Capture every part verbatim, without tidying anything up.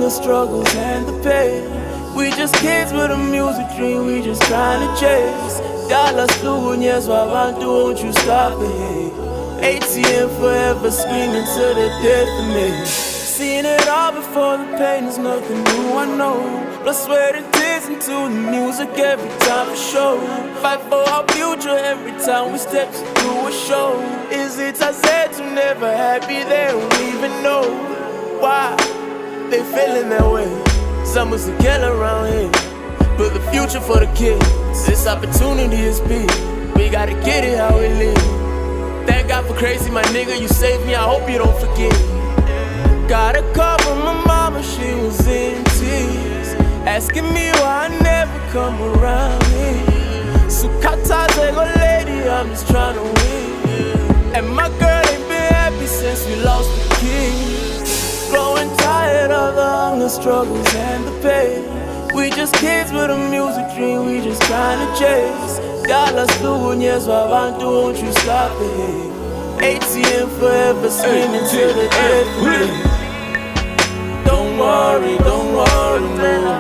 the struggles and the pain. We just kids with a music dream, we just trying to chase. Dollars lunyas wabantu, won't you stop it? A T M forever screaming to the death of me. Seeing it all before the pain is nothing new, I know. But sweat and tears into the music every time for show. Fight for our future every time we step to do a show. Is it I said to never happy, they don't even know why they feeling that way. Summer's a killer around here, but the future for the kids. This opportunity is big, we gotta get it how we live. Thank God for crazy, my nigga, you saved me, I hope you don't forget. Got a call from my mama, she was in tears, asking me why I never come around here. Sukata go lady, I'm just trying to win. And my girl ain't been happy since we lost the kids. Growing tired of the hunger, struggles and the pain. We just kids with a music dream, we just trying to chase. Dollars lunyas wabantu, won't you stop it? A T M forever screaming to the death of me. Don't worry, don't worry, no.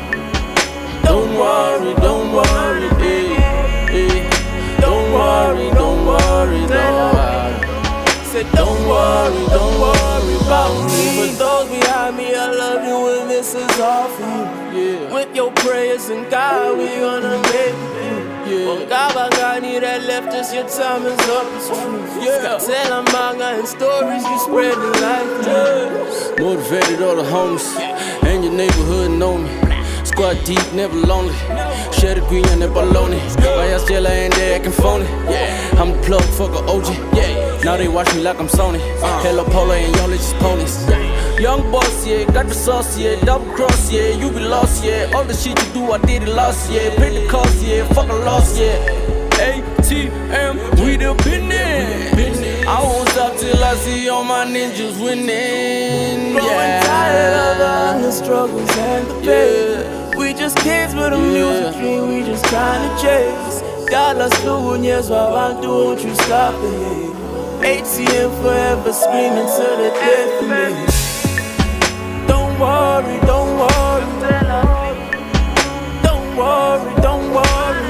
Don't worry, don't worry, eh, eh. Don't worry, don't worry, no. Said don't worry, don't worry about me. For those behind me, I love you and this is all for you. Yeah. With your prayers and God, we gonna make it. Yeah. Gabagani that left us, your time is up, it's true. Yeah. Tell manga and stories you spread the life. Yeah. Motivated all the homies, and your neighborhood know me. Squad deep, never lonely. Share the green and the baloney. Why y'all still ain't there acting phony? I'm the plug, fuck a O G. Now they watch me like I'm Sony. Hello Polo and y'all just ponies. Young boss, yeah, got the sauce, yeah. Double cross, yeah, you be lost, yeah. All the shit you do, I did it lost, yeah. Pay the cost, yeah, fuck a loss, yeah. A T M, we the business. I won't stop till I see all my ninjas winning. Growing tired of the hunger, struggles and the pain. We just kids with a music dream, we just trying to chase. Dollars lunyas wabantu, won't you stop it? A T M forever screaming to the death of me. Don't worry, don't worry. Don't worry, don't worry.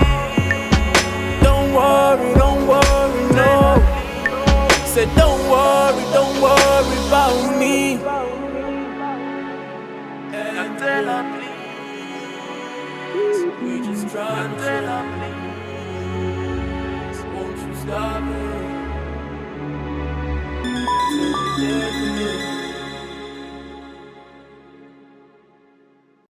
Don't worry, don't worry, no. Said don't worry, don't worry about me. And tell her please, we just trying to